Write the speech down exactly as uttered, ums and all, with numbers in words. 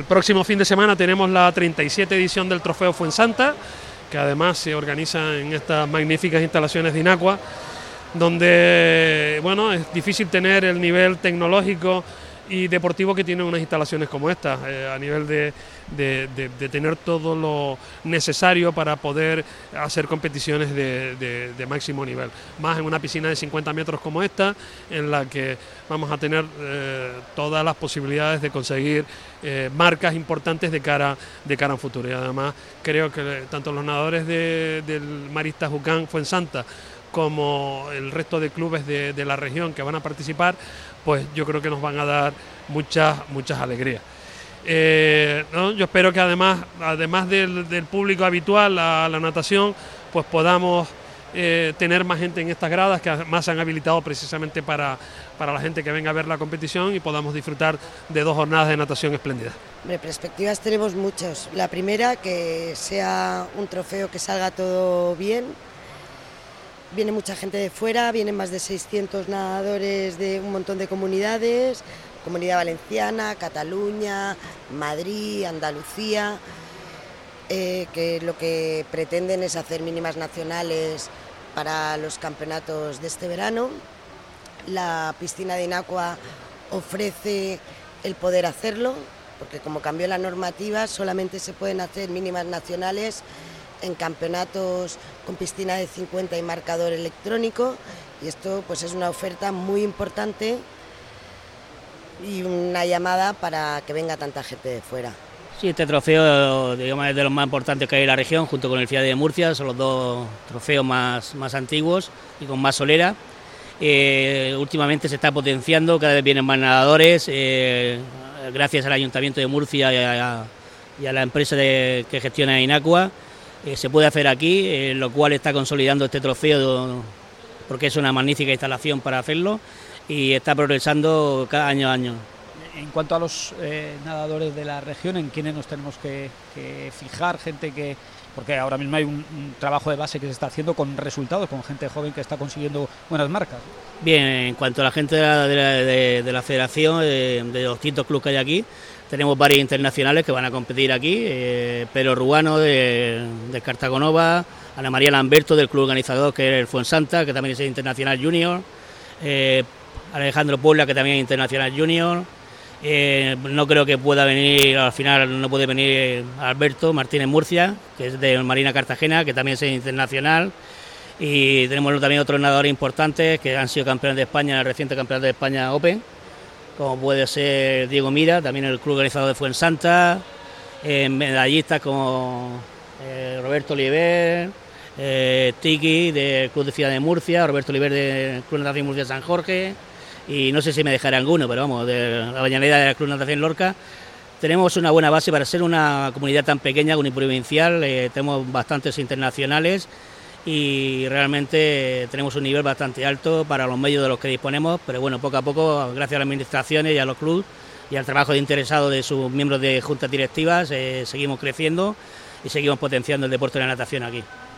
el próximo fin de semana tenemos la treinta y siete edición del Trofeo Fuensanta, que además se organiza en estas magníficas instalaciones de Inacua, donde bueno, es difícil tener el nivel tecnológico y deportivo que tienen unas instalaciones como estas, eh, a nivel de, de, de, de tener todo lo necesario para poder hacer competiciones de, de, de máximo nivel, más en una piscina de cincuenta metros como esta, en la que vamos a tener eh, todas las posibilidades de conseguir eh, marcas importantes de cara, de cara a un futuro. Y además creo que tanto los nadadores de, del Marista Jucán Fuensanta como el resto de clubes de, de la región que van a participar, pues yo creo que nos van a dar muchas muchas alegrías. Eh, ¿no? Yo espero que además, además del, del público habitual a la natación, pues podamos eh, tener más gente en estas gradas, que además se han habilitado precisamente para, para la gente que venga a ver la competición, y podamos disfrutar de dos jornadas de natación espléndidas. Hombre, perspectivas tenemos muchas. La primera, que sea un trofeo que salga todo bien. Viene mucha gente de fuera, vienen más de seiscientos nadadores de un montón de comunidades, Comunidad Valenciana, Cataluña, Madrid, Andalucía, eh, que lo que pretenden es hacer mínimas nacionales para los campeonatos de este verano. La piscina de Inacua ofrece el poder hacerlo, porque como cambió la normativa, solamente se pueden hacer mínimas nacionales en campeonatos con piscina de cincuenta y marcador electrónico, y esto pues es una oferta muy importante y una llamada para que venga tanta gente de fuera. Sí, este trofeo, digamos, es de los más importantes que hay en la región, junto con el FIAD de Murcia, son los dos trofeos más, más antiguos y con más solera. Eh, últimamente se está potenciando, cada vez vienen más nadadores, eh, gracias al Ayuntamiento de Murcia y a, y a la empresa de, que gestiona Inacua. Eh, se puede hacer aquí, eh, lo cual está consolidando este trofeo, porque es una magnífica instalación para hacerlo, y está progresando cada año a año. En cuanto a los eh, nadadores de la región, ¿en quiénes nos tenemos que, que fijar? Gente que, porque ahora mismo hay un, un trabajo de base que se está haciendo con resultados, con gente joven que está consiguiendo buenas marcas. Bien, en cuanto a la gente de la, de la, de, de la federación, de, de los distintos clubes que hay aquí, tenemos varios internacionales que van a competir aquí, eh, Pedro Ruano de, de Cartagonova, Ana María Lamberto del club organizador que es el Fuensanta, que también es internacional junior, eh, Alejandro Puebla, que también es internacional junior. Eh, no creo que pueda venir, al final no puede venir Alberto Martínez Murcia, que es de Marina Cartagena, que también es internacional, y tenemos también otros nadadores importantes que han sido campeones de España en el reciente campeonato de España Open, como puede ser Diego Mira, también el club organizador de Fuensanta, eh, medallistas como eh, Roberto Oliver, eh, Tiki del Club de Ciudad de Murcia, Roberto Oliver del Club de Natación Murcia San Jorge, y no sé si me dejaré alguno, pero vamos, de la bañanera del Club de Natación Lorca. Tenemos una buena base para ser una comunidad tan pequeña, uniprovincial, eh, tenemos bastantes internacionales y realmente tenemos un nivel bastante alto para los medios de los que disponemos, pero bueno, poco a poco, gracias a las administraciones y a los clubes y al trabajo de interesados de sus miembros de juntas directivas, eh, seguimos creciendo y seguimos potenciando el deporte de la natación aquí.